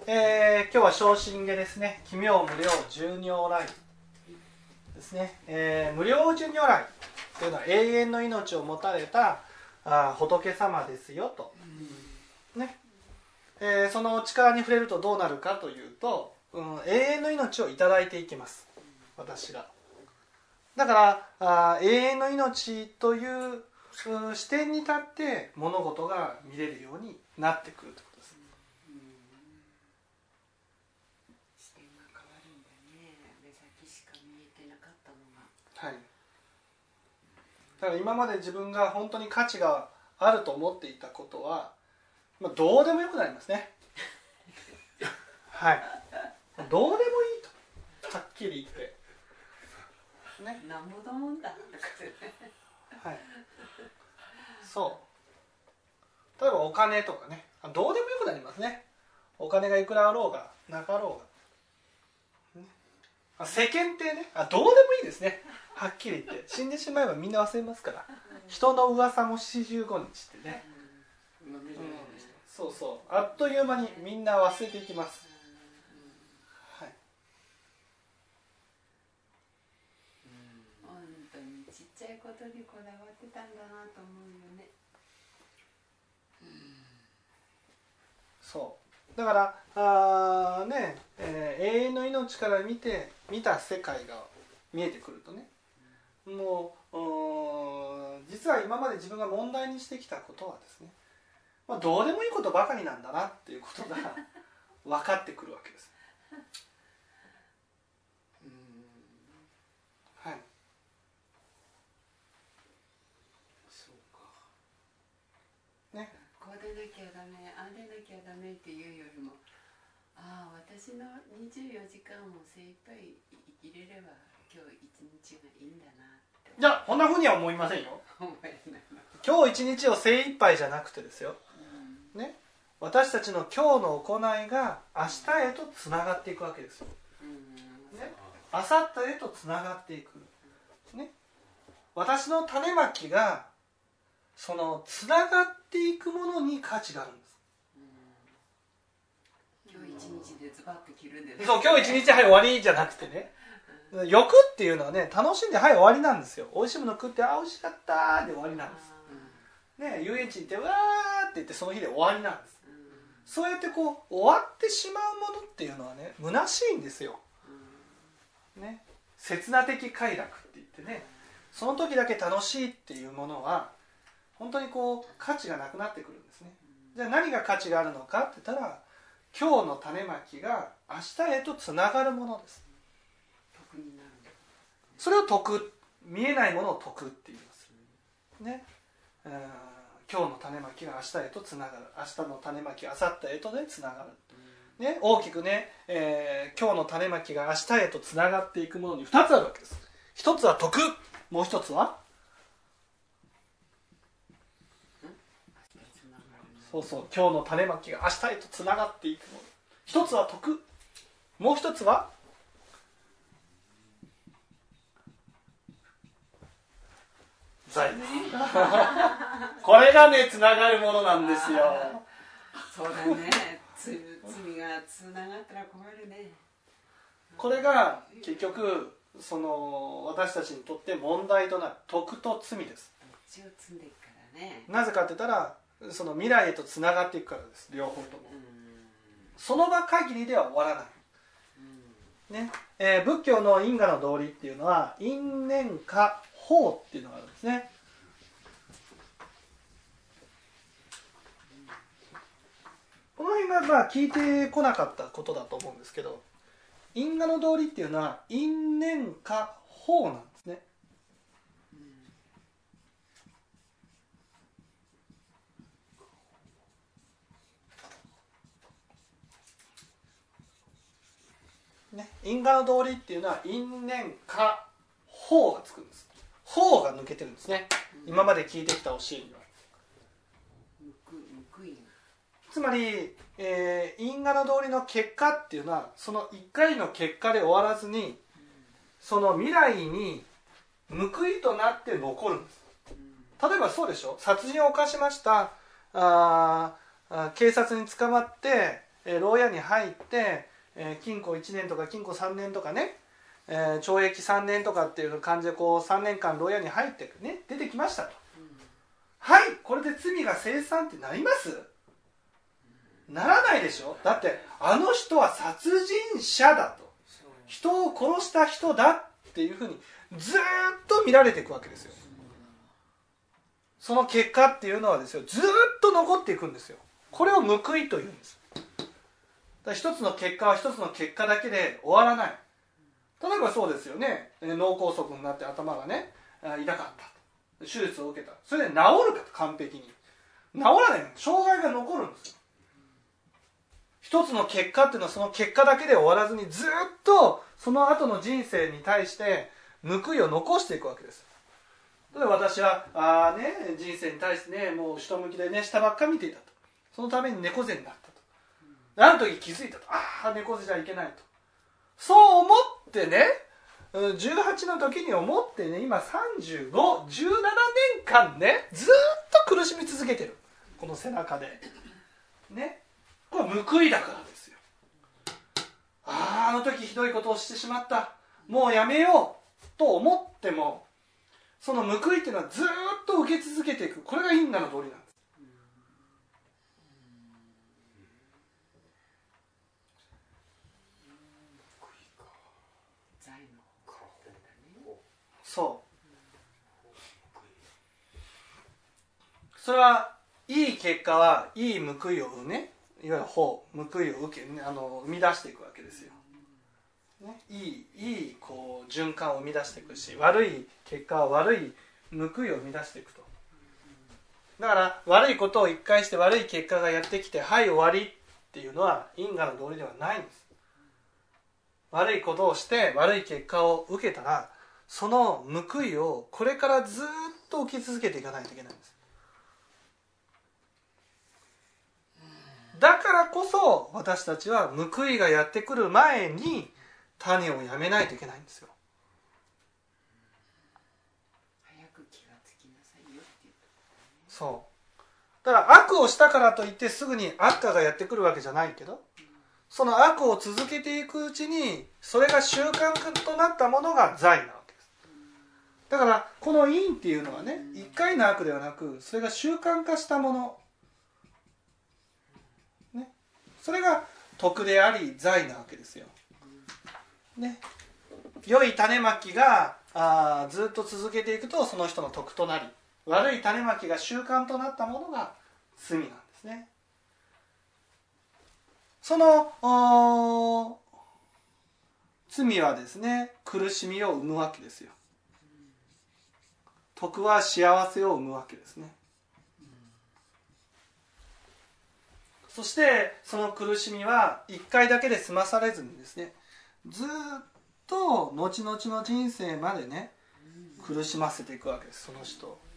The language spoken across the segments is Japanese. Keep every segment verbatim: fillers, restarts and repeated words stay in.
えー、今日は昇進下ですね。奇妙無量寿如来ですね。えー、無量寿如来というのは永遠の命を持たれたあ仏様ですよと、ねえー、その力に触れるとどうなるかというと、うん、永遠の命をいただいていきます、私が。だからあ永遠の命という、うん、視点に立って物事が見れるようになってくるということです。 視点が変わるんだね。目先しか見えてなかったのが。 はい。だから今まで自分が本当に価値があると思っていたことは、まあ、どうでもよくなりますね。はい。どうでもいいと、はっきり言って。ね。 なんぼだもんだとかね。 はい。そう。例えばお金とかね、どうでもよくなりますね。お金がいくらあろうがなかろうが。ね、世間ってね、あ、どうでもいいですね。はっきり言って。死んでしまえばみんな忘れますから。人の噂も四十五日ってね。うん、そうそう。あっという間にみんな忘れていきます。はい。 本当にちっちゃいことにこだわってたんだなと思うよね。 そう。だからあ、ねえー、永遠の命から見て見た世界が見えてくるとね、もう実は今まで自分が問題にしてきたことはですね、まあ、どうでもいいことばかりなんだなっていうことが分かってくるわけです。はい。 そうか。 ね。 こうでなきゃダメ、ああでなきゃダメっていうよりも、ああ私のにじゅうよじかんを精一杯生きれれば今日一日がいいんだなって。 いや、こんなふうには思いませんよ。今日一日を精一杯じゃなくてですよ、うん、ね、私たちの今日の行いが明日へとつながっていくわけですよ、ね、明後日へとつながっていく、ね、私の種まきがそのつながっていくものに価値があるんです。 今日一日でズバッと切るんです、ね、 そう、今日一日はい終わりじゃなくてね、欲っていうのはね、楽しんではい終わりなんですよ。美味しいもの食って、あ、美味しかったで終わりなんです、ね、遊園地行ってわーって言ってその日で終わりなんです。そうやってこう終わってしまうものっていうのはね、虚しいんですよ、ね、刹那的快楽って言ってね、その時だけ楽しいっていうものは本当にこう価値がなくなってくるんですね。じゃあ何が価値があるのかって言ったら、今日の種まきが明日へとつながるものです。 得になる。 それを得、見えないものを得って言いますね。うん、今日の種まきが明日へとつながる、明日の種まきが明後日へとねつながる、ね、大きくね、えー、今日の種まきが明日へとつながっていくものにふたつあるわけです。ひとつは得、もうひとつはそうそう、今日の種まきが明日へとつながっていくもの。ひとつは得、もうひとつは財。これがねつながるものなんですよ。 そうだね。罪がつながったら困るね。 これが結局その私たちにとって問題となる徳と罪です。 血を積んでいくからね。 なぜかって言ったら、その未来へとつながっていくからです。両方とも。その場限りでは終わらない。ね、えー、仏教の因果の道理っていうのは因縁果報っていうのがあるんですね。この辺がまあ聞いてこなかったことだと思うんですけど、因果の道理っていうのは因縁果報なんですね。ね、因果の道理っていうのは因縁果報がつくんです。報が抜けてるんですね、うん、今まで聞いてきた教えには。つまり、えー、因果の道理の結果っていうのはそのいっかいの結果で終わらずに、うん、その未来に報いとなって残るんです。例えばそうでしょ、殺人を犯しました、ああ警察に捕まってえー、牢屋に入って、えー、禁錮いちねんとか禁錮さんねんとかね、えー、懲役さんねんとかっていう感じでこうさんねんかん牢屋に入ってね出てきましたと、うん、はいこれで罪が清算ってなります？ならないでしょ。だってあの人は殺人者だと、人を殺した人だっていうふうにずっと見られていくわけですよ。その結果っていうのはですよ、ずっと残っていくんですよ。これを報いというんです。だから一つの結果は一つの結果だけで終わらない。例えばそうですよね、脳梗塞になって頭がね痛かったと、手術を受けた、それで治るかと、完璧に治らない、障害が残るんですよ。一つの結果っていうのはその結果だけで終わらずに、ずっとその後の人生に対して報いを残していくわけです。例えば私はあ、ね、人生に対してねもう下向きでね下ばっか見ていたと、そのために猫背になったと、ある時気づいたと、ああ猫背じゃいけないと、そう思ってねじゅうはちの時に思ってね、今さんじゅうご、じゅうななねんかんねずっと苦しみ続けてる、この背中でね。これは報いだからですよ。あああの時ひどいことをしてしまった、もうやめようと思っても、その報いっていうのはずっと受け続けていく、これが因果の道理なんです。そうそれはいい結果はいい報いを生むね、いわゆる報報いを受けあの生み出していくわけですよ、ね、いいいいこう循環を生み出していくし、悪い結果は悪い報いを生み出していくと。だから悪いことを一回して悪い結果がやってきてはい終わりっていうのは因果の道理ではないんです。悪いことをして悪い結果を受けたら、その報いをこれからずっと受け続けていかないといけないんです。だからこそ私たちは報いがやってくる前に種をやめないといけないんですよ。 早く気がつきなさいよっていうところね。 そうだから悪をしたからといってすぐに悪化がやってくるわけじゃないけど、その悪を続けていくうちにそれが習慣となったものが罪なわけです。だからこの因っていうのはね、一回の悪ではなくそれが習慣化したもの、ね、それが徳であり罪なわけですよ、ね、良い種まきがあずっと続けていくとその人の徳となり、悪い種まきが習慣となったものが罪なんですね。その罪はですね、苦しみを生むわけですよ。徳は幸せを生むわけですね。そしてその苦しみは一回だけで済まされずにですね、ずっと後々の人生までね苦しませていくわけです、その人を。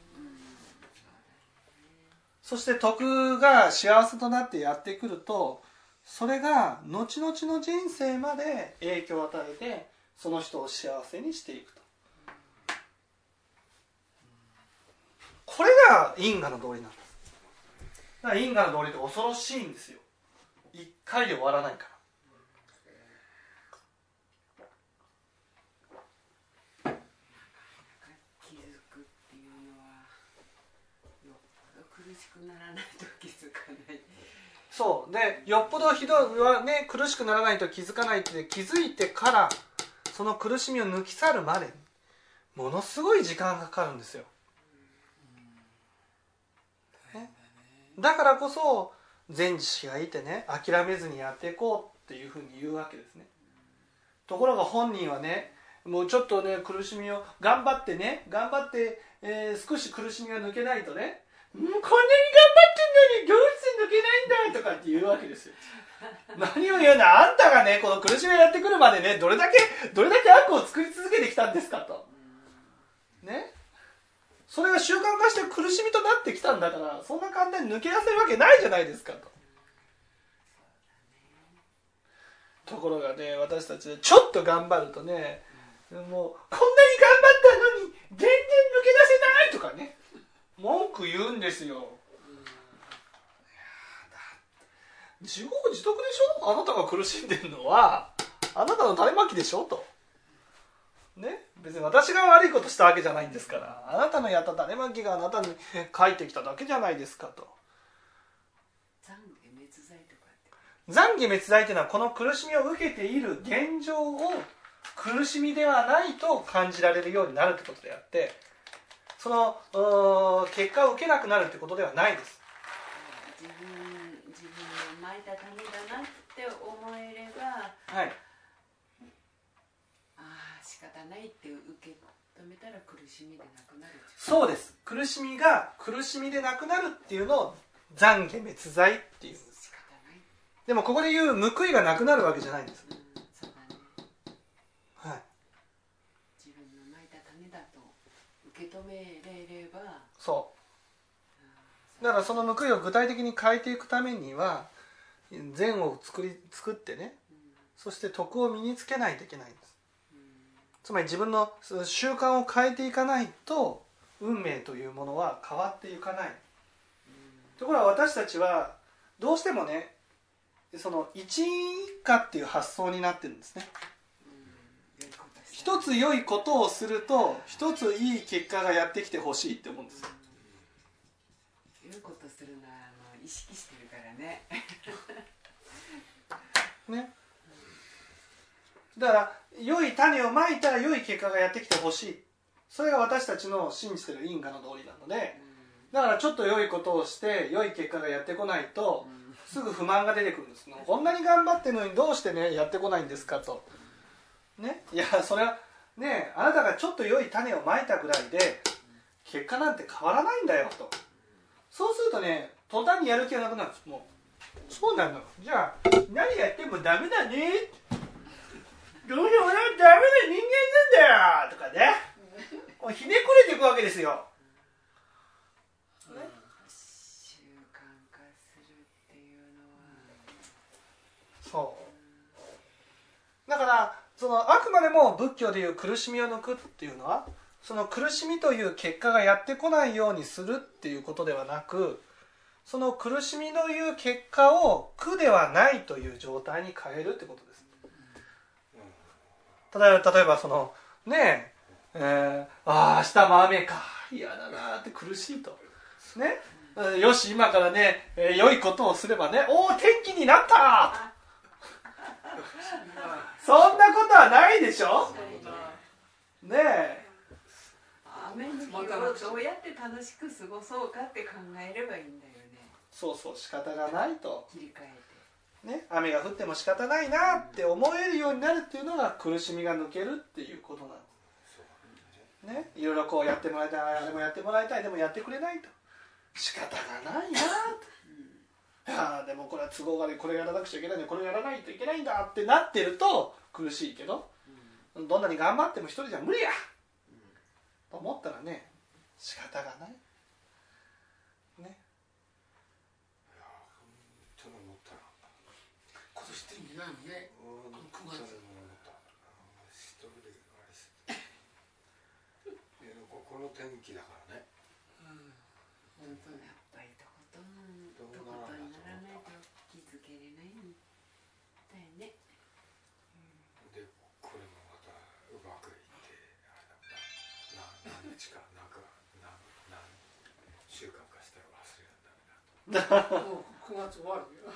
そして徳が幸せとなってやってくると、それが後々の人生まで影響を与えてその人を幸せにしていくと。これが因果の道理なんです。だから因果の道理って恐ろしいんですよ。一回で終わらないから。 気づくっていうのはよっぽど苦しくならないと気づかない。 そうで、よっぽどひどいはね苦しくならないと気づかないって、気づいてからその苦しみを抜き去るまでにものすごい時間がかかるんですよ、ね、だからこそ禅師がいてね、諦めずにやっていこうっていうふうに言うわけですね。ところが本人はね、もうちょっとね苦しみを頑張ってね頑張って、えー、少し苦しみが抜けないとね、もうこんなに頑張ってんのにどうして抜けないんだとかって言うわけですよ。何を言うの、あんたがねこの苦しみがやってくるまでねどれだけどれだけ悪を作り続けてきたんですかとね。それが習慣化して苦しみとなってきたんだから、そんな簡単に抜け出せるわけないじゃないですかと。ところがね、私たちちょっと頑張るとね、もうこんなに頑張ったのに全然抜け出せないとかね文句言うんですよ。 自業自得でしょ。あなたが苦しんでるのはあなたの種まきでしょと、ね、別に私が悪いことしたわけじゃないんですから、あなたのやった種まきがあなたに返ってきただけじゃないですかと。 懺悔滅罪とかって懺悔滅罪というのはこの苦しみを受けている現状を苦しみではないと感じられるようになるということであって、その結果を受けなくなるということではないです。 自分自分のまいた種だなって思えれば、 はい、 ああ仕方ないって受け止めたら苦しみでなくなる。 そうです。苦しみが苦しみでなくなるっていうのを懺悔滅罪っていうんです。 仕方ない。 でもここで言う報いがなくなるわけじゃないんです。 うん、そうだね。 はい。 自分のまいた種だと受け止めれれば。 そう。だからその報いを具体的に変えていくためには善を作り作ってね、うん、そして徳を身につけないといけないんです。うん、つまり自分の習慣を変えていかないと運命というものは変わっていかない。うん、ところが私たちはどうしてもね、その一因一果っていう発想になってるんですね。うん、一つ良いことをすると一ついい結果がやってきてほしいって思うんです。 うん、良いことするのはあの意識してるからね。 ね。だから良い種をまいたら良い結果がやってきてほしい。それが私たちの信じてる因果の道理なので、だからちょっと良いことをして良い結果がやってこないとすぐ不満が出てくるんです。こんなに頑張ってるのにどうしてねやってこないんですかと。ね、いやそれはね、あなたがちょっと良い種をまいたぐらいで結果なんて変わらないんだよと。そうするとね、途端にやる気がなくなるんです。もうそうなの。じゃあ何やってもダメだね。どうせ俺はダメな人間なんだよとかね。もうひねくれていくわけですよ。 ね、習慣化するっていうのは。そう。 だからそのあくまでも仏教でいう苦しみを抜くっていうのは、その苦しみという結果がやってこないようにするっていうことではなく、その苦しみという結果を苦ではないという状態に変えるってことです。例えば、例えばそのねえ、えー、ああ明日も雨か嫌だなって苦しいとね、よし今からね、えー、良いことをすればね、おお天気になったそんなことはないでしょねえ。 雨の日をどうやって楽しく過ごそうかって考えればいいんだよね。 そうそう、仕方がないと。 切り替えて、 ね、雨が降っても仕方ないなって思えるようになるっていうのが苦しみが抜けるっていうことなんです。ね、いろいろこうやってもらいたい、あれもやってもらいたい、でもやってくれないと。仕方がないなと。いやでもこれは都合が悪い、これやらなくちゃいけないんだ、これやらないといけないんだってなってると苦しいけど、どんなに頑張っても一人じゃ無理やと思ったらね、仕方がないね。 今年天気ないもんね。くがつこの天気だからね。 うん、本当やっぱりとことんとことんならないと気づけれないんだよね。 でこれもまたうまくいってあれだな、何日かなんか何何週間かしたら忘れるんだな。 もうくがつ終わるよ。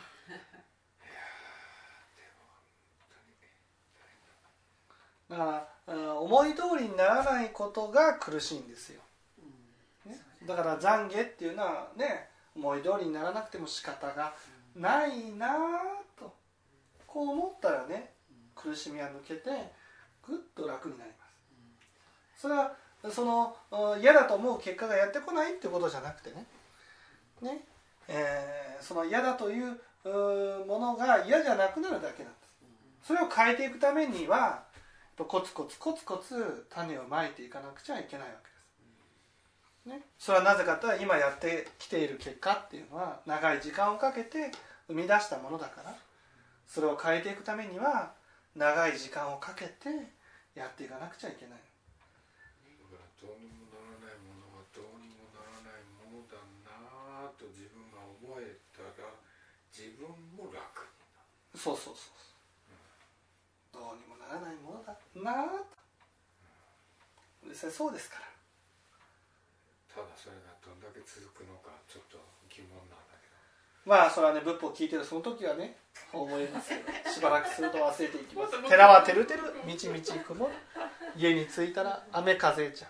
だから思い通りにならないことが苦しいんですよ、ね、だから懺悔っていうのはね、思い通りにならなくても仕方がないなとこう思ったらね、苦しみは抜けてぐっと楽になります。それはその嫌だと思う結果がやってこないってことじゃなくてね、ね、えー、その嫌だというものが嫌じゃなくなるだけなんです。それを変えていくためにはコツコツコツコツ種をまいていかなくちゃいけないわけです、ね、それはなぜかというと今やってきている結果っていうのは長い時間をかけて生み出したものだから、それを変えていくためには長い時間をかけてやっていかなくちゃいけない。 だからどうにもならないものはどうにもならないものだなと自分が思えたら自分も楽そうそうそう、どうにもならないものだなと。実際そうですから。 ただそれがどんだけ続くのかちょっと疑問なんだけど、 まあそれはね、仏法を聞いてるその時はね思いますけど、しばらくすると忘れていきます。寺はてるてる、みちみち曇る、家に着いたら雨風ちゃう。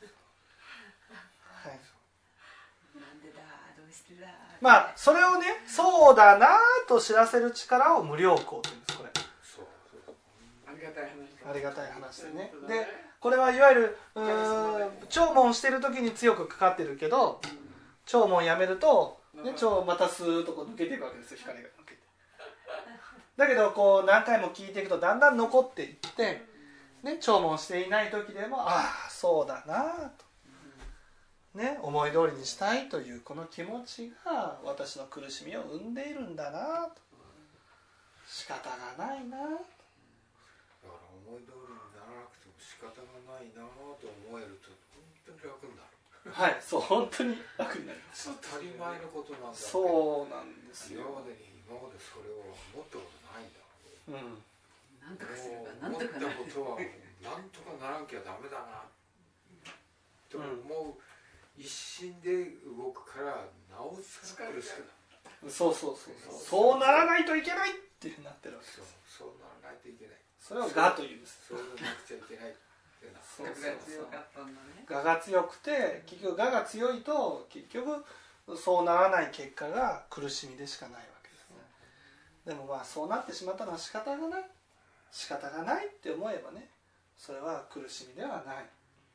はい、 なんでだどうしてだ。 まあそれをね、そうだなと知らせる力を無量光というんです。これそうそう、 ありがたい話。 ありがたい話でね。 本当だね。 でこれはいわゆるうーん聴聞してる時に強くかかってるけど、聴聞やめると、ね、聴またスーッとこう抜けていくわけですよ、光が抜けて。だけどこう何回も聞いていくとだんだん残っていって、ね、聴聞していない時でもああそうだなと、ね、思い通りにしたいというこの気持ちが私の苦しみを生んでいるんだなと、仕方がないなと。 だから思い通りにならなくても仕方がないなと思えると本当に楽になる。 はい、そう本当に楽になります。 当たり前のことなんだけど、 そうなんですよ。 今までに今までそれを思ったことないんだ。 うん、 なんとかすればな思ったんとかなる。 ことはなんとかならんきゃダメだなと思う一心で動くからなおさら苦しくなる。 そうそうそうそう、そうならないといけないっていうふうになってるわけそうです。 そうならないといけない。 それを我というんです。 そうなくちゃいけないってな。 そうが強かったんだね。 我が強くて、結局我が強いと結局そうならない結果が苦しみでしかないわけですね。でもまあそうなってしまったのは仕方がない仕方がないって思えばね、それは苦しみではない。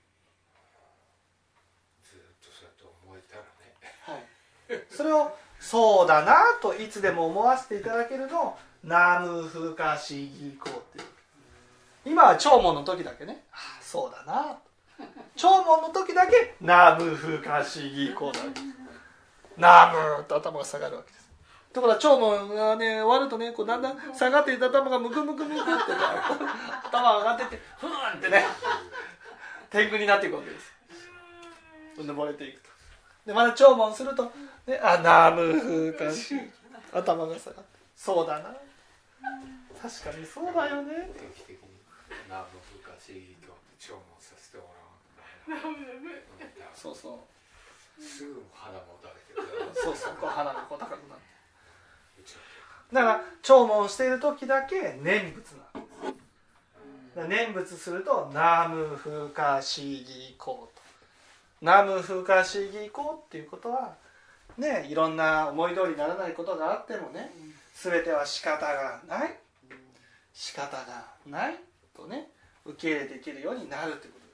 ずっとそうやって思えたらね。 はい、それをそうだなといつでも思わせていただけるのをナムフカシギコっていう。今は聴聞の時だけね、ああそうだな、聴聞の時だけナムフカシギコだわけです。ナムと頭が下がるわけです。ところが聴聞がね終わるとね、こうだんだん下がっていた頭がムクムクムクって、ね、頭が上がってってふーんってね天狗になっていくわけです。登れていくと。でまた聴聞すると、ね、あナムフカシギ頭が下がって、そうだな、確かにそうだよね。 定期的にナムフカシギコって聴聞させてもらわないと。 そうそうすぐ肌もたれてくる。 そうそう、こう鼻がこう高くなって。だから聴聞している時だけ念仏なんです。だから念仏するとナムフカシギコと。ナムフカシギコっていうことはね、いろんな思い通りにならないことがあってもね、全ては仕方がない仕方がないとね、受け入れていけるようになるということです。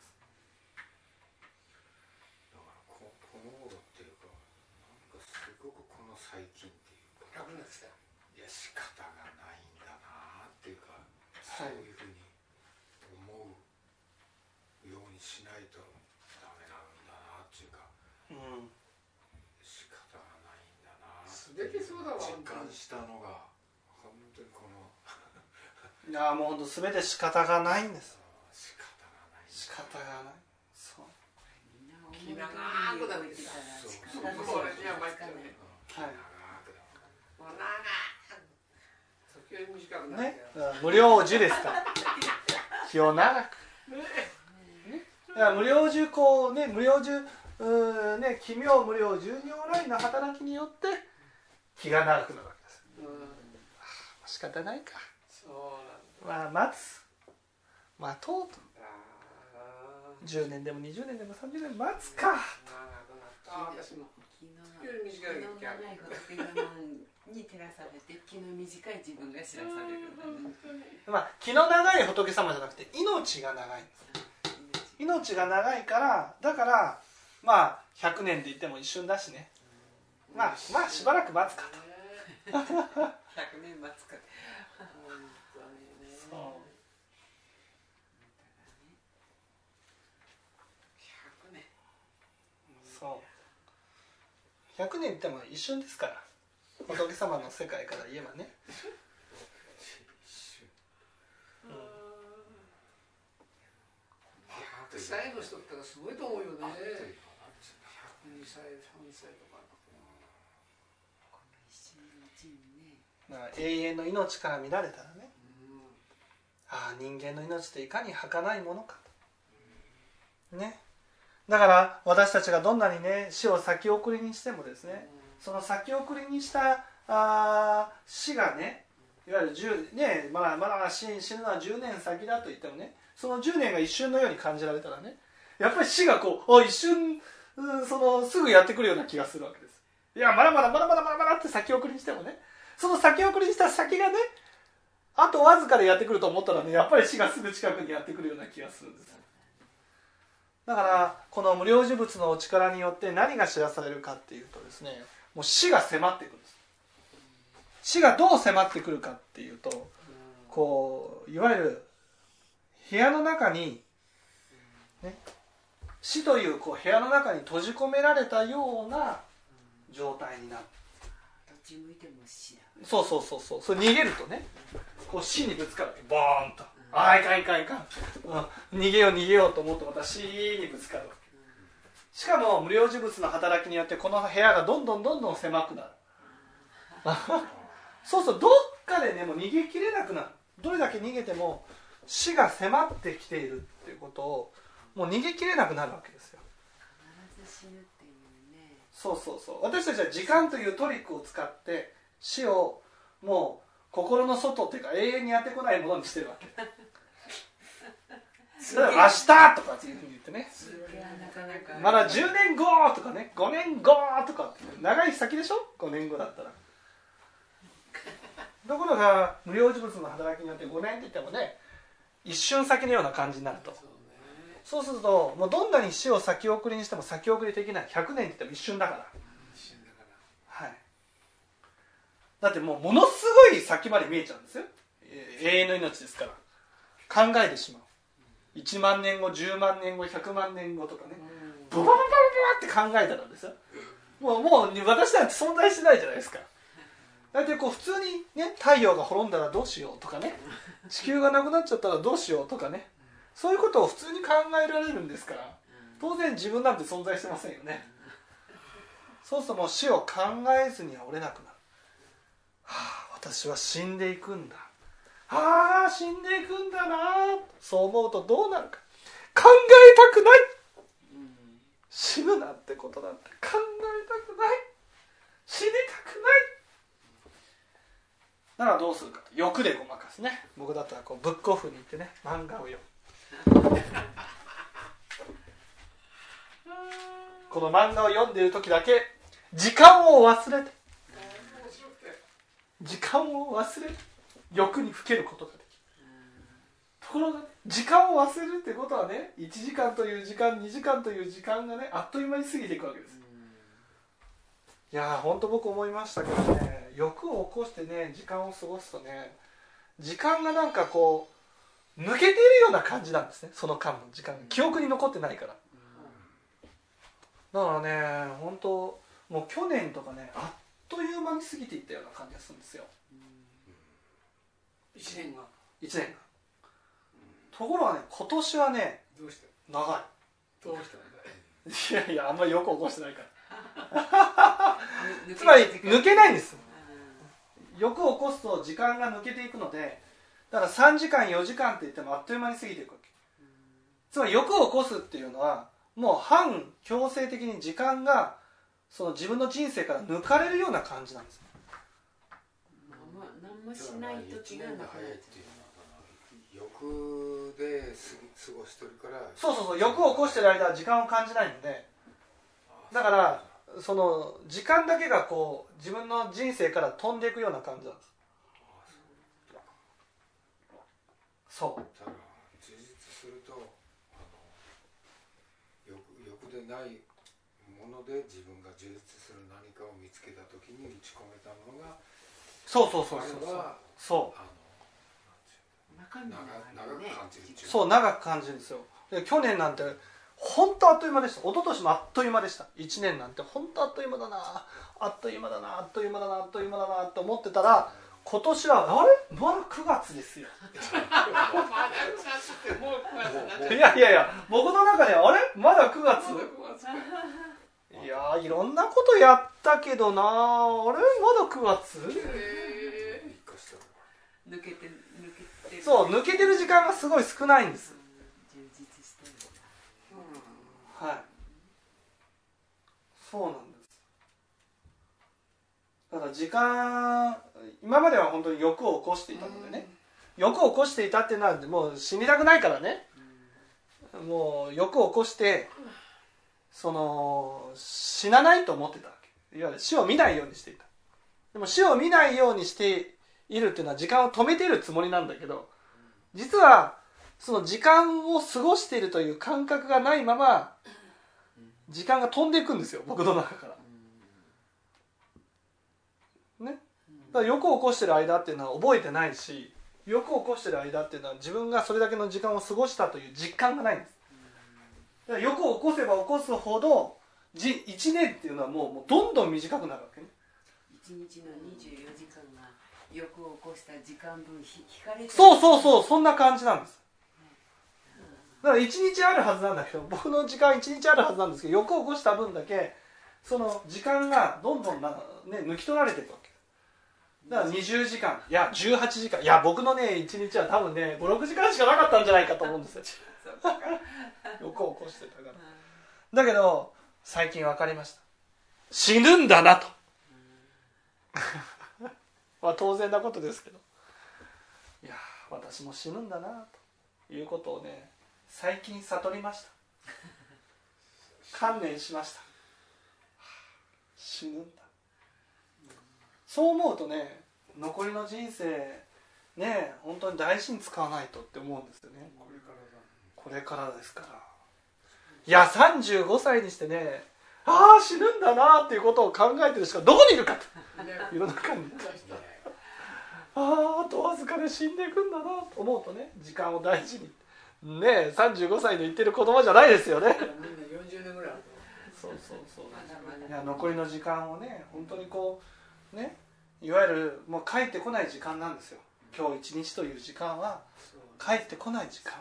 だからここの頃っていうか、なんかすごくこの最近っていうか、 楽になってきた。 いや仕方がないんだなっていうか、そういうふうに思うようにしないとダメなんだなっていうか、 うん、 仕方がないんだなってすべてそうだわ。 実感したのが本当にこのいやもう本当全て仕方がないんです。 仕方がない仕方がない。そう。 みんな思い気長通りくなってきた。 に動いてたらそう仕そう方ない。 それには参っちゃうね。 はい。 長くだもん。 もう長く。時計短くなってね、無料寿ですから。気を長く。ね、だから無料寿こうね、無料寿うね、奇妙無料寿如来の働きによって気が長くなるわけです。 うん、 仕方ないか。 そうまあ待つ。待とうと。 なんだ。あじゅうねんでもにじゅうねんでもさんじゅうねん待つか。 あ、長くなった。私も。 気の気の短い気の長い仏がに照らされて気の短い自分が知らされるんだね。 まあ気の長い仏様じゃなくて命が長いんです。命が長いからだからまあひゃくねんって言っても一瞬だしね。まあまあしばらく待つかと。 ひゃくねん待つか。 本当にね。 そうひゃくねん。 そうひゃくねんって言っても一瞬ですから、仏様の世界から言えばね、うん、 ひゃくさいの人ってすごいと思うよね。ひゃくにさいさんさいとか。 この一瞬のうちにねだから永遠の命から見られたらね、ああ人間の命っていかに儚いものかとね。だから私たちがどんなにね死を先送りにしてもですね、その先送りにしたあ死がね、いわゆるじゅうね、まだまだ死ぬのはじゅうねん先だと言ってもね、そのじゅうねんが一瞬のように感じられたらね、やっぱり死がこうあ一瞬、うん、そのすぐやってくるような気がするわけです。いやまだまだまだまだまだまだって先送りにしてもね、その先送りにした先がねあとわずかでやってくると思ったらね、やっぱり死がすぐ近くにやってくるような気がするんです。だからこの無量寿仏のお力によって何が知らされるかっていうとですね、もう死が迫ってくるんです。死がどう迫ってくるかっていうと、こういわゆる部屋の中に、ね、死という、こう部屋の中に閉じ込められたような状態になる。 どっち向いても死だ。 そうそうそうそう。それ逃げるとね、こう死にぶつかる。ボーンと。ああいかんいかんいかん。うん、逃げよう逃げようと思ってまた死にぶつかる。しかも無量寿仏の働きによってこの部屋がどんどんどんどん狭くなる。そうそう、どっかでねもう逃げきれなくなる。どれだけ逃げても死が迫ってきているっていうことをもう逃げきれなくなるわけですよ。 必ず死ぬっていうね。 そうそうそう。私たちは時間というトリックを使って死をもう心の外っていうか永遠にやってこないものにしてるわけ。例えば明日とかっていうふうに言ってね、 なかなかまだじゅうねんごとかね、ごねんごとかって長い先でしょ、ごねんごだったら。ところが無量寿仏の働きによってごねんって言ってもね、一瞬先のような感じになると。そうするともうどんなに死を先送りにしても先送りできない。ひゃくねんって言っても一瞬だから、はい、だってもうものすごい先まで見えちゃうんですよ。永遠の命ですから考えてしまう。いちまんねんご、じゅうまんねんご、ひゃくまんねんごとかね、ブバババババって考えたらですよ、もうもう私なんて存在してないじゃないですか。だってこう普通にね、太陽が滅んだらどうしようとかね、地球がなくなっちゃったらどうしようとかね、そういうことを普通に考えられるんですから、当然自分なんて存在してませんよね。そうするともう死を考えずにはおれなくなる。はあ、私は死んでいくんだ、はあ死んでいくんだな、そう思うとどうなるか。考えたくない、死ぬなんてことなんて考えたくない、死にたくない。だからどうするかと、欲でごまかすね。僕だったらこうブックオフに行ってね、漫画を読む。この漫画を読んでいる時だけ時間を忘れて、時間を忘れて欲にふけることができる。ところがね、時間を忘れるってことはね、いちじかんという時間、にじかんという時間がね、あっという間に過ぎていくわけです。いやー、ほんと僕思いましたけどね、欲を起こしてね時間を過ごすとね、時間がなんかこう抜けているような感じなんですね。その間の時間が記憶に残ってないから。だからね、本当もう去年とかね、あっという間に過ぎていったような感じがするんですよ。いちねんがいちねんがところがね、今年はね、 どうして長い。 どうしていやいや、あんまりよく起こしてないからつまり抜けないんです。欲を起こすと時間が抜けていくので、だからさんじかんよじかんって言ってもあっという間に過ぎていくわけ。つまり欲を起こすっていうのはもう反強制的に時間がその自分の人生から抜かれるような感じなんです。 何もしない時がなくなっちゃう。 欲で過ごしてるから。 そうそうそう、欲を起こしてる間は時間を感じないので、だからその時間だけがこう自分の人生から飛んでいくような感じなんです。そうだから事実すると、あの 欲, 欲でないもので自分が充実する何かを見つけた時に打ち込めたものが、 そうそうそうそうそう、 あの中身が長く感じる。 そう長く感じるんですよ。で去年なんて本当あっという間でした。一昨年もあっという間でした。いちねんなんて本当あっという間だな、あっという間だな、あっという間だな、あっという間だなと思ってたら、今年はあれまだくがつですよいやいやいや、僕の中ではあれまだくがつ、いやいろんなことやったけどな、あれまだくがつ、 抜けて抜けてる。 そう抜けてる時間がすごい少ないんです。 充実してる。 はい。そうなんです。だから時間今までは本当に欲を起こしていたのでね、欲を起こしていたっていうのはもう死にたくないからね、もう欲を起こしてその死なないと思ってたわけ。いわゆる死を見ないようにしていた。でも死を見ないようにしているっていうのは時間を止めているつもりなんだけど、実はその時間を過ごしているという感覚がないまま時間が飛んでいくんですよ、僕の中からね。だから欲を起こしている間っていうのは覚えてないし、欲を起こしている間っていうのは自分がそれだけの時間を過ごしたという実感がないんです。だから欲を起こせば起こすほどいちねんっていうのはもう、もうどんどん短くなるわけね。 いちにちのにじゅうよじかんが欲を起こした時間分引かれてる。 そうそうそう、そんな感じなんです。だからいちにちあるはずなんだけど、僕の時間いちにちあるはずなんですけど、欲を起こした分だけその時間がどんどんな、ね、抜き取られていくわけだからにじゅうじかん、いやじゅうはちじかん、いや僕のねいちにちは多分ねごろくじかんしかなかったんじゃないかと思うんですよ欲を起こしてたから。だけど最近分かりました。死ぬんだなとまあ当然なことですけど、いや私も死ぬんだなということをね最近悟りました。観念しました。死ぬんだ。そう思うとね、残りの人生ね本当に大事に使わないとって思うんですよね。 これからだ。 これからですから。いやさんじゅうごさいにしてね、ああ死ぬんだなっていうことを考えてる人がどこにいるかと世の中にあああとわずかで死んでいくんだなと思うとね、時間を大事にね、さんじゅうごさいの言ってる言葉じゃないですよね。 みんなよんじゅうねんぐらいある。 そうそうそう。いや残りの時間をね本当にこうね、いわゆるもう帰ってこない時間なんですよ。今日一日という時間は帰ってこない時間、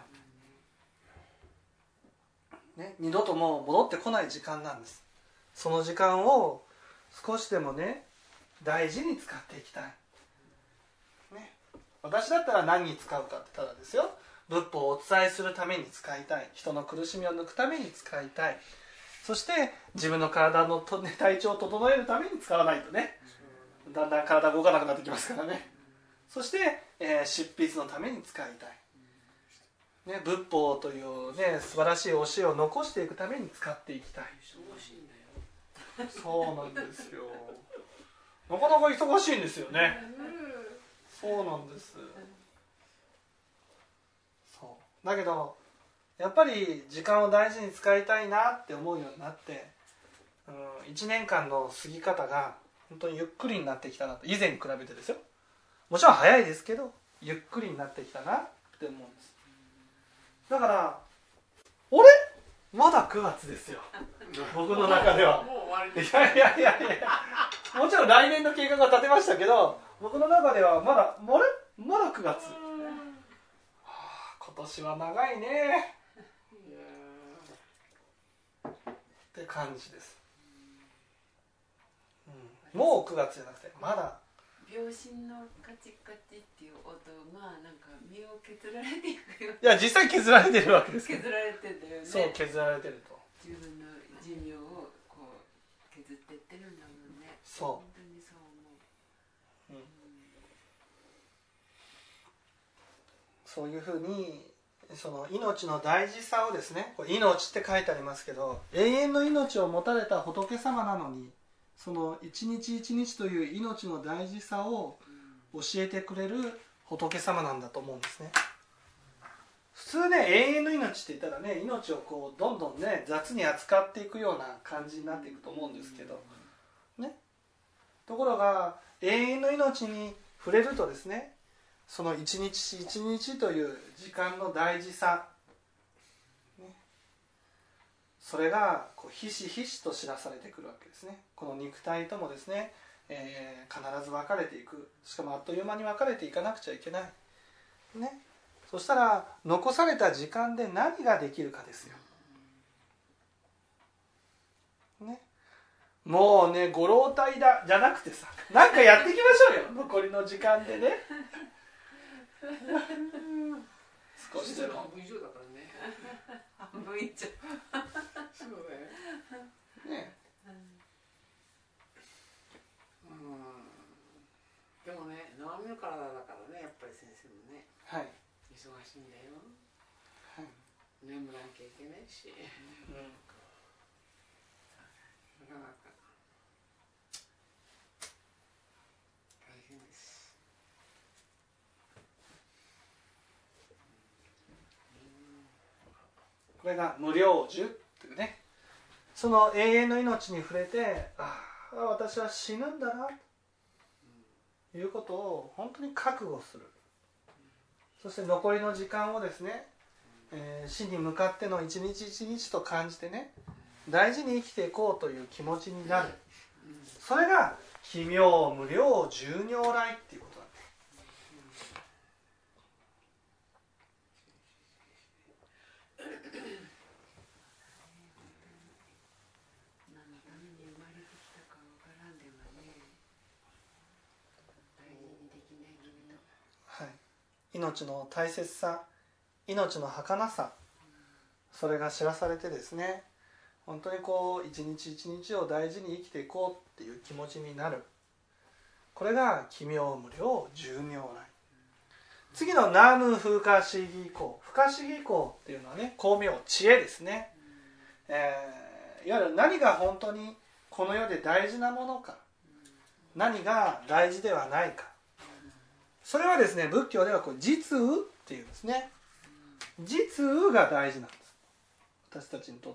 ね、二度ともう戻ってこない時間なんです。その時間を少しでもね大事に使っていきたい、ね、私だったら何に使うかってただですよ、仏法をお伝えするために使いたい、人の苦しみを抜くために使いたい、そして自分の体のと、ね、体調を整えるために使わないとねだんだん体動かなくなってきますからね。そして、えー、執筆のために使いたい、ね、仏法という、ね、素晴らしい教えを残していくために使っていきたい。 忙しいんだよ。 そうなんですよ。なかなか忙しいんですよね。そうなんです。そうだけどやっぱり時間を大事に使いたいなって思うようになって、うん、いちねんかんの過ぎ方が本当にゆっくりになってきたなと。以前に比べてですよ。もちろん早いですけどゆっくりになってきたなって思うんです。だから俺まだくがつですよ僕の中では。 もう終わりいやいやいやいや、もちろん来年の計画は立てましたけど、僕の中ではまだあれまだくがつ、はあ、今年は長いねって感じです、うん、もうくがつじゃなくてまだ秒針のカチカチっていう音がなんか身を削られていくよ。 いや実際削られてるわけですけど削られてんだよね。 そう削られてると自分の寿命をこう削ってってるんだもんね。 そう本当にそう思う、 うん、そういうふうにその命の大事さをですね、これ命って書いてありますけど、永遠の命を持たれた仏様なのにその一日一日という命の大事さを教えてくれる仏様なんだと思うんですね。普通ね永遠の命って言ったらね、命をこうどんどんね雑に扱っていくような感じになっていくと思うんですけどね。ところが永遠の命に触れるとですね、その一日一日という時間の大事さ、ね、それがこうひしひしと知らされてくるわけですね。この肉体ともですね、えー、必ず分かれていく、しかもあっという間に分かれていかなくちゃいけない、ね、そしたら残された時間で何ができるかですよ、ね、もうねご老体だじゃなくてさ、なんかやっていきましょうよ残りの時間でねだだからね、やっぱり先生もね、 はい、 忙しいんだよ。 はい、 眠らなきゃいけないし、 うん、 なかなか大変です。 これが無量寿っていうね、その永遠の命に触れて、ああ私は死ぬんだなということを本当に覚悟する。そして残りの時間をですね、えー、死に向かっての一日一日と感じてね、大事に生きていこうという気持ちになる。それが奇妙無量寿如来っていうことなんです。 何のために生まれてきたかわからんではね、大事にできないけれど、 はい、命の大切さ、命の儚さ、それが知らされてですね、本当にこう一日一日を大事に生きていこうっていう気持ちになる。これが奇妙無量寿如来。次の南無不可思議行、不可思議行っていうのはね、光明知恵ですね、えー、いわゆる何が本当にこの世で大事なものか、何が大事ではないか、それはですね、仏教ではこう実有っていうんですね。実有が大事なんです、私たちにとって。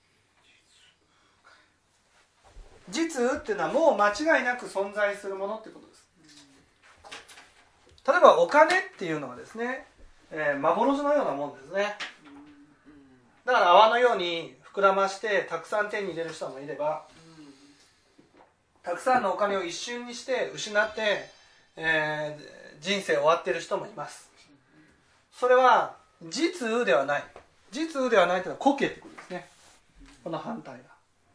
実有っていうのはもう間違いなく存在するものっていうことです。例えばお金っていうのはですね、えー、幻のようなもんですね。だから泡のように膨らましてたくさん手に入れる人もいれば、たくさんのお金を一瞬にして失って、えー、人生終わってる人もいます。それは実有ではない。実有ではないというのは滑稽ってことですね。この反対が。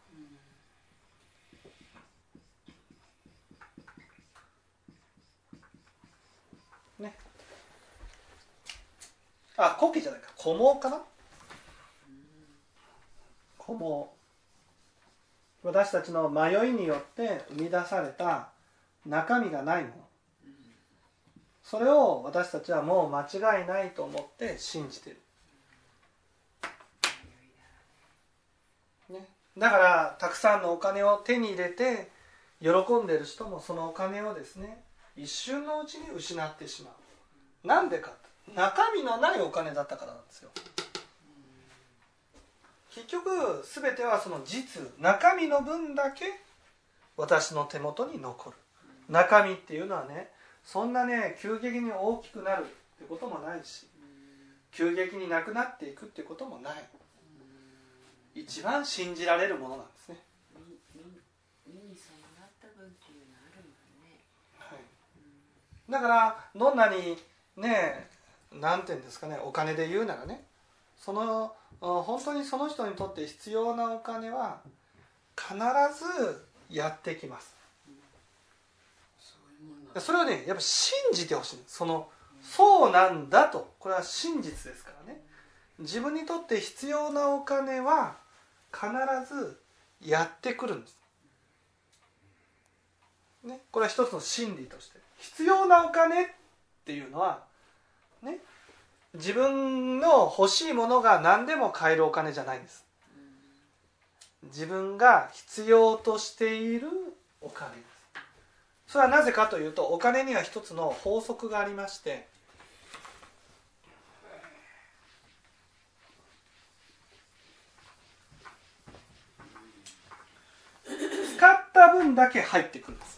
ね。あ、滑稽じゃないか。古毛かな。古毛。私たちの迷いによって生み出された中身がないもの。それを私たちはもう間違いないと思って信じている。ね、だからたくさんのお金を手に入れて喜んでいる人もそのお金をですね、一瞬のうちに失ってしまう。なんでか、中身のないお金だったからなんですよ。結局全てはその実中身の分だけ私の手元に残る。中身っていうのはね、そんなね急激に大きくなるってこともないし、急激になくなっていくってこともない。一番信じられるものなんですね。 身に備わった分っていうのあるもんね。 はい。だからどんなにね、なんていうんですかね、お金で言うならね、その本当にその人にとって必要なお金は必ずやってきます。それをね、やっぱ信じてほしい。そのそうなんだと、これは真実ですからね。自分にとって必要なお金は必ずやってくるんです、ね、これは一つの真理として必要なお金っていうのは、ね、自分の欲しいものが何でも買えるお金じゃないんです。自分が必要としているお金です。それはなぜかというと、お金には一つの法則がありまして、使った分だけ入ってくるんです。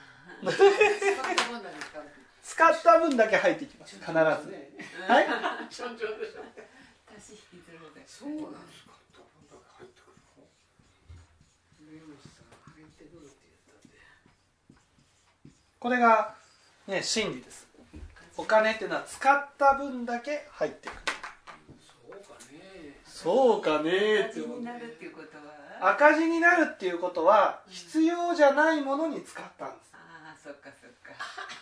使った分だけ入ってきます。必ず。はい。 そうなんですか。 使った分だけ入ってくるの。 これが、ね、真理です。お金っていうのは使った分だけ入ってくる。そうかね。そうかねって赤字になるっていうことは。 赤字になるっていうことは必要じゃないものに使ったんです。 ああ、そっかそっか。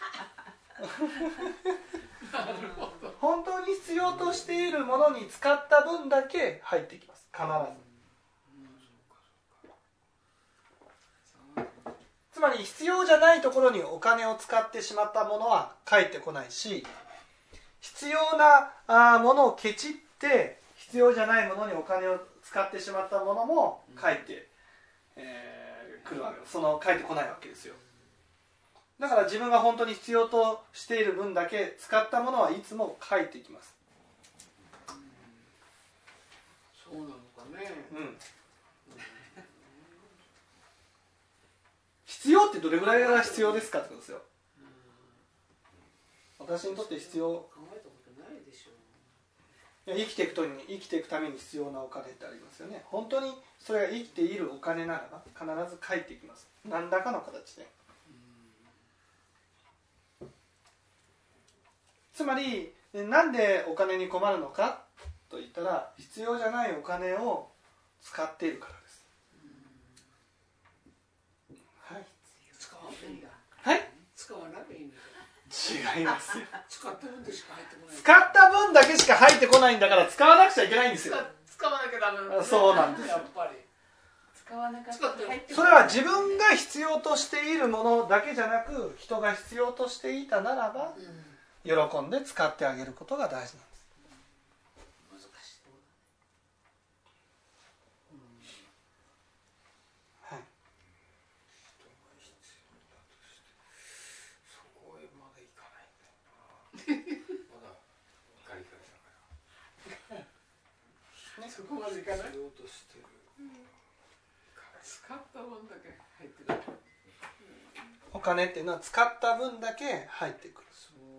本当に必要としているものに使った分だけ入ってきます。必ず。つつまり必要じゃないところにお金を使ってしまったものは返ってこないし、必要なあものをケチって必要じゃないものにお金を使ってしまったものも返って、えー、くるわけです。その返ってこないわけですよ。だから自分が本当に必要としている分だけ使ったものはいつも返ってきます。 そうなのかね。 うん。必要ってどれぐらいが必要ですかってことですよ。私にとって必要。 考えたことないでしょう。 いや生きていくとに生きていくために必要なお金ってありますよね。本当にそれが生きているお金ならば必ず返ってきます。何らかの形で。つまりなんでお金に困るのかと言ったら、必要じゃないお金を使っているからです。はい。 使わないんだ。 はい。 使わなきゃいいんだ。 違いますよ。 使った分でしか入ってこない。 使った分だけしか入ってこないんだから使わなくちゃいけないんですよ。 使わなきゃダメなんだ、ね。 そうなんですよ。 やっぱり。 使わなかったら入ってそれは自分が必要としているものだけじゃなく、人が必要としていたならば、うん、喜んで使ってあげることが大事なんです。 難しい。 うん、はい。 そこへまだいかないんだよな。まだガリガリだから。 ね、そこまでいかない。 必要としてる。 使った分だけ入ってくる。 お金っていうのは使った分だけ入ってくる。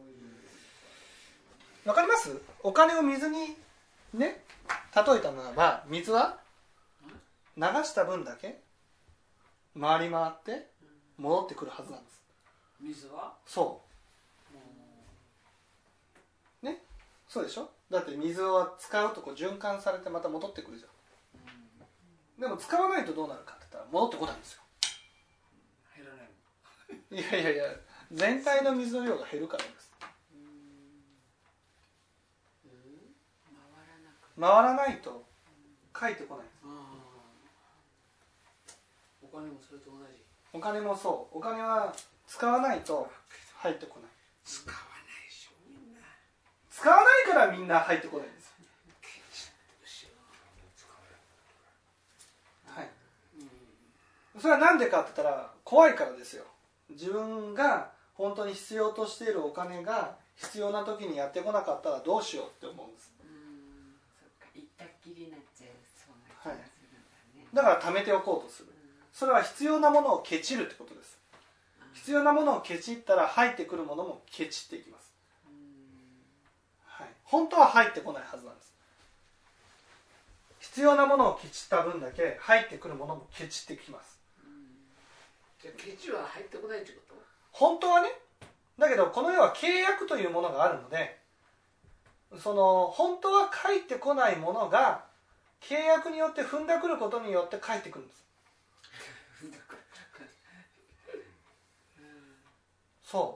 わかります？お金を水にね、例えたならば、水は流した分だけ回り回って戻ってくるはずなんです。 水は？ そう。ね、そうでしょ？だって水を使うとこう循環されてまた戻ってくるじゃん。でも使わないとどうなるかって言ったら戻ってこないんですよ。 減らないの？いやいやいや、全体の水の量が減るからです。回らないと返ってこないんです。 お金もそれと同じ。 お金もそう。お金は使わないと入ってこない。 使わないでしょみんな。 使わないからみんな入ってこないんですよ。はい。それはなんでかって言ったら怖いからですよ。自分が本当に必要としているお金が必要な時にやってこなかったらどうしようって思うんです。 行ったっきりになっちゃうそうな気がするんだね。 だから貯めておこうとする。それは必要なものをケチるってことです。必要なものをケチったら入ってくるものもケチっていきます。はい、本当は入ってこないはずなんです。必要なものをケチった分だけ入ってくるものもケチってきます。 じゃあケチは入ってこないってこと？ 本当はね。だけどこの世は契約というものがあるので、その本当は返ってこないものが契約によって踏んだくることによって返ってくるんです。そう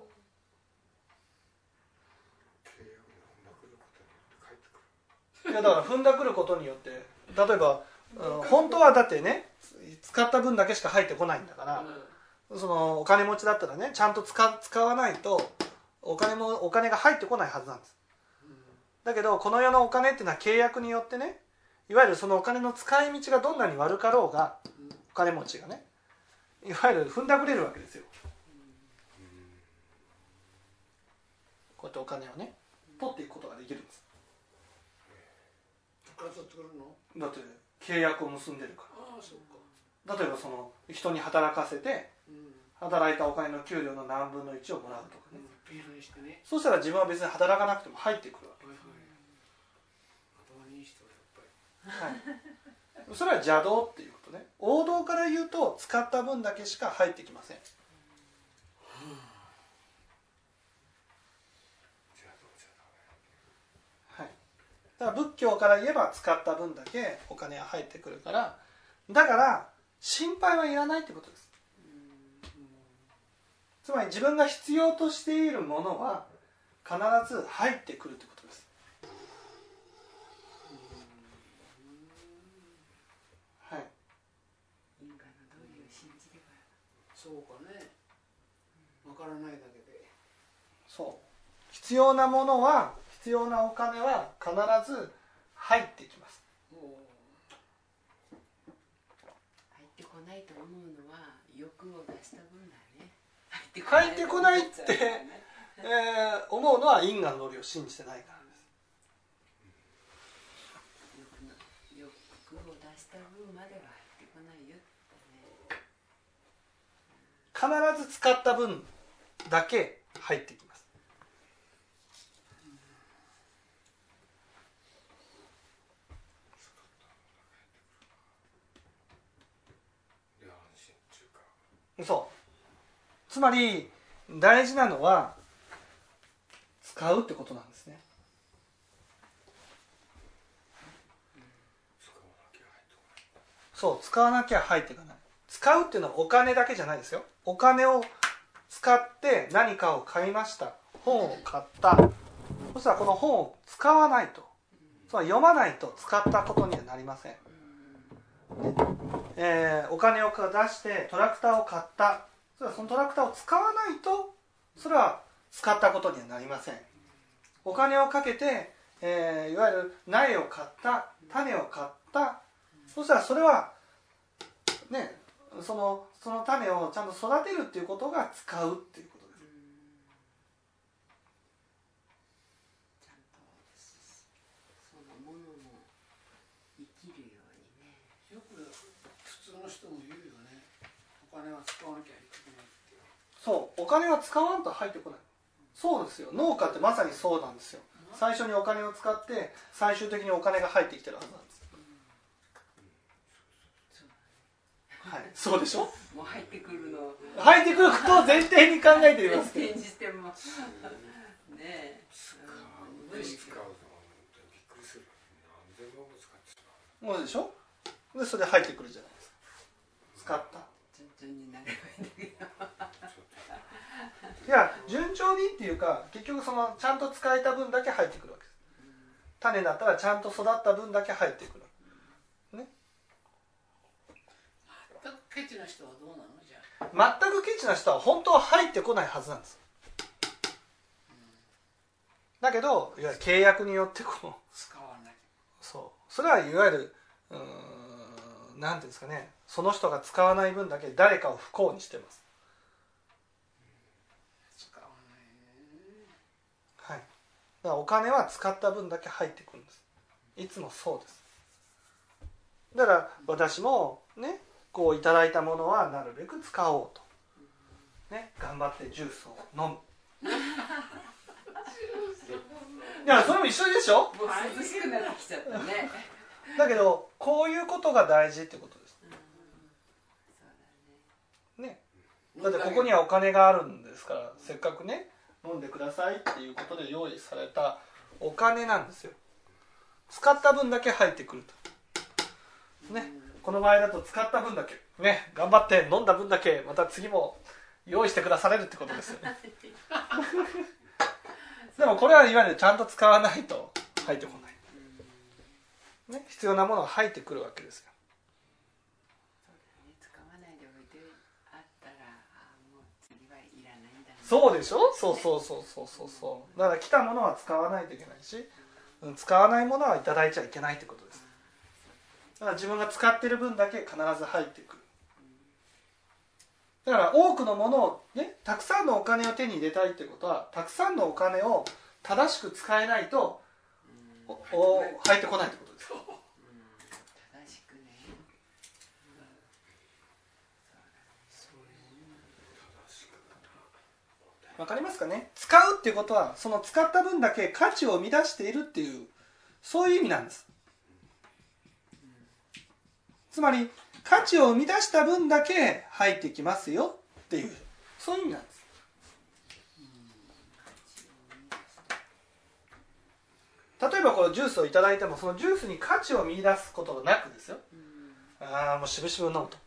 。いやだから踏んだくることによって例えば本当はだってね使った分だけしか入ってこないんだから、そのお金持ちだったらねちゃんと 使, 使わないとお金もお金が入ってこないはずなんです。だけどこの世のお金っていうのは契約によってね、いわゆるそのお金の使い道がどんなに悪かろうがお金持ちがねいわゆる踏んだくれるわけですよ。こうやってお金をね取っていくことができるんです。 取ってくるの？ だって契約を結んでるから。 ああ、そうか。 例えばその人に働かせて、うん、働いたお金の給料の何分のいちをもらうとかね、 うん、ビールにしてね。 そうしたら自分は別に働かなくても入ってくるわけです。 頭にいい人はやっぱり。 はい。それは邪道っていうことね。王道から言うと使った分だけしか入ってきません。はい。だから仏教から言えば使った分だけお金が入ってくるから、だから心配はいらないってことです。つまり自分が必要としているものは必ず入ってくるってことです。 そうかね。わからないだけで。 そう必要なものは必要なお金は必ず入ってきます。 お入ってこないと思うのは欲を出した分だね。 入ってこないって、えー、思うのは因果の理を信じてないからです。 欲を出した分までは入ってこないよってね。 必ず使った分だけ入ってきます。そうつまり大事なのは使うってことなんですね。そう使わなきゃ入っていかない。使うっていうのはお金だけじゃないですよ。お金を使って何かを買いました。本を買った。そしたらこの本を使わないと、つまり読まないと使ったことにはなりません。えー、お金を出してトラクターを買った。それはそのトラクターを使わないとそれは使ったことにはなりません。お金をかけて、えー、いわゆる苗を買った、種を買った。そしたらそれはね、そのその種をちゃんと育てるっていうことが使うっていうことです。 ちゃんとそのものも生きるようにね。 よく普通の人も言うよね。お金は使わなきゃいけないって。 そうお金は使わんと入ってこない。そうですよ。農家ってまさにそうなんですよ。最初にお金を使って最終的にお金が入ってきてるはずなんです。はい、そうでしょ。 もう入ってくるの。 入ってくることを前提に考えていますけど。 前提にしてもねえ。 使う。使うのびっくりする。何千万も使ってしまう。 そうでしょ。でそれ入ってくるじゃないですか。使った。 順調になればいいんだけど。 いや順調にっていうか結局そのちゃんと使えた分だけ入ってくるわけです。種だったらちゃんと育った分だけ入ってくる。ね。 全くケチな人はどうなのじゃあ。 全くケチな人は本当は入ってこないはずなんです。だけどいわゆる契約によってこう使わない。 そうそれはいわゆるうーんなんていうんですかね、その人が使わない分だけ誰かを不幸にしてます。 使わないね。 はい。だからお金は使った分だけ入ってくるんです。いつもそうです。だから私もね、こういただいたものはなるべく使おうと、ね、頑張ってジュースを飲む。いやそれも一緒でしょ。 もう涼しくなってきちゃったね。 だけどこういうことが大事ってことです。ね。だってここにはお金があるんですから、せっかくね飲んでくださいっていうことで用意されたお金なんですよ。使った分だけ入ってくると。ね。この場合だと使った分だけね、頑張って飲んだ分だけまた次も用意してくだされるってことですよね。でもこれはいわゆるちゃんと使わないと入ってこない、ね、必要なものが入ってくるわけですよ。 そうだね、使わないでおいてあったら、あもう次はいらないんだね。 そうでしょ。そうそうそうそうそうそうだから来たものは使わないといけないし、使わないものはいただいちゃいけないってことです。だから自分が使っている分だけ必ず入ってくる。だから多くのものをね、たくさんのお金を手に入れたいってことは、たくさんのお金を正しく使えないと、おお入ってこないってことです。 正しくね。 わかりますかね。使うっていうことはその使った分だけ価値を生み出しているっていう、そういう意味なんです。つまり価値を生み出した分だけ入ってきますよっていう、そういう意味なんです。例えばこのジュースをいただいても、そのジュースに価値を見出すことなくですよ、ああもうしぶしぶ飲むと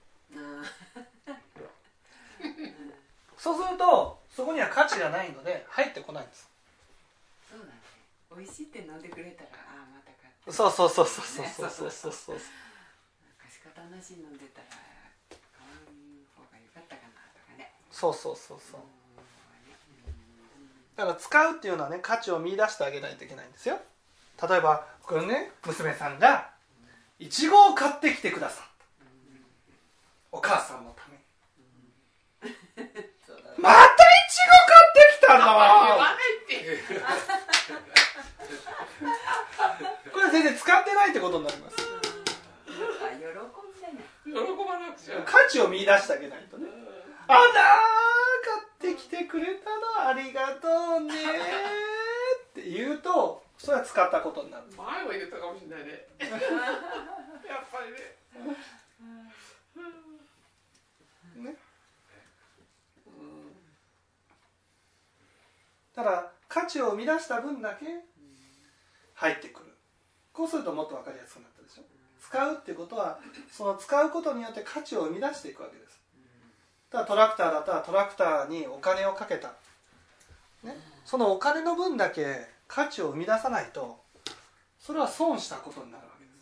そうするとそこには価値がないので入ってこないんです。 そうだね。美味しいって飲んでくれたら、ああまた買って。 そうそうそうそうそうそうそうそうそう仕方なし飲んでたら買わん方が良かったかなとかそうそうそうそう。だから使うっていうのはね、価値を見出してあげないといけないんですよ。例えばこれね、娘さんがいちごを買ってきてくださった、お母さんのためにまたいちご買ってきたのこれ全然使ってないってことになります。 喜ばなくちゃ。 価値を見出してあげないとね。あらー、買ってきてくれたのありがとうねって言うと、それは使ったことになる。 前は言ったかもしれないねやっぱりねね、だから価値を生み出した分だけ入ってくる。こうするともっと分かりやすくなったでしょ。使うっていうことは、その使うことによって価値を生み出していくわけです。だからトラクターだったらトラクターにお金をかけた、ね、そのお金の分だけ価値を生み出さないと、それは損したことになるわけです、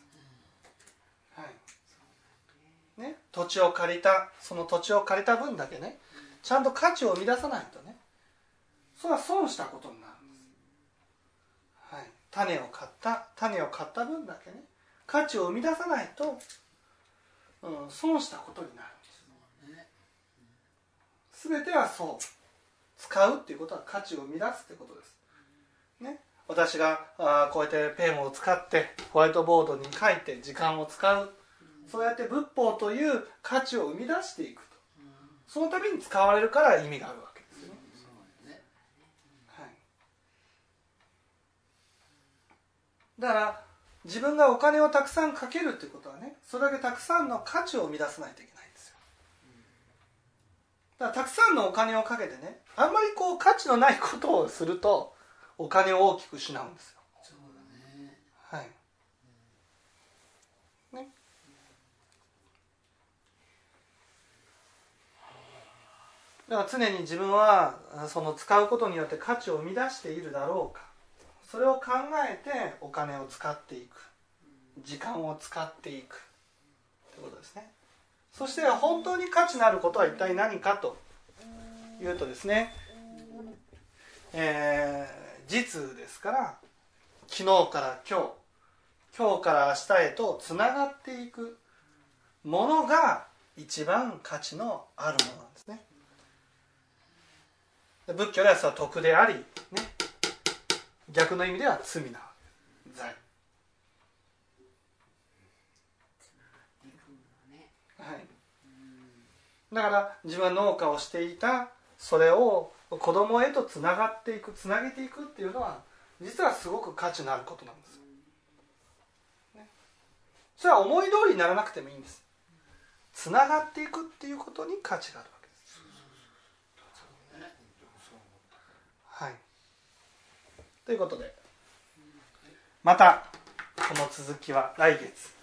はいね、土地を借りた、その土地を借りた分だけね、ちゃんと価値を生み出さないとね、それは損したことになるんです、はい、種を買った種を買った分だけね、価値を生み出さないと、うん、損したことになるんです。全てはそう、使うっていうことは価値を生み出すってことです、ね、私があこうやってペンを使ってホワイトボードに書いて時間を使う、そうやって仏法という価値を生み出していくと、そのために使われるから意味があるわけですよね、はい、だから自分がお金をたくさんかけるってことはね、それだけたくさんの価値を生み出さないといけないんですよ。だからたくさんのお金をかけてね、あんまりこう価値のないことをするとお金を大きく失うんですよ。 そうだね。 はい。ね。だから常に自分はその使うことによって価値を生み出しているだろうか、それを考えてお金を使っていく、時間を使っていくということですね。そして本当に価値のあることは一体何かというとですね、えー、実ですから、昨日から今日、今日から明日へとつながっていくものが一番価値のあるものなんですね。仏教ではそれは徳であり、ね、逆の意味では罪な罪、はい、だから自分は農家をしていた、それを子供へとつながっていく、つなげていくっていうのは実はすごく価値のあることなんですよ、ね、それは思い通りにならなくてもいいんです。つながっていくっていうことに価値があるわけです。はい、ということで、またこの続きは来月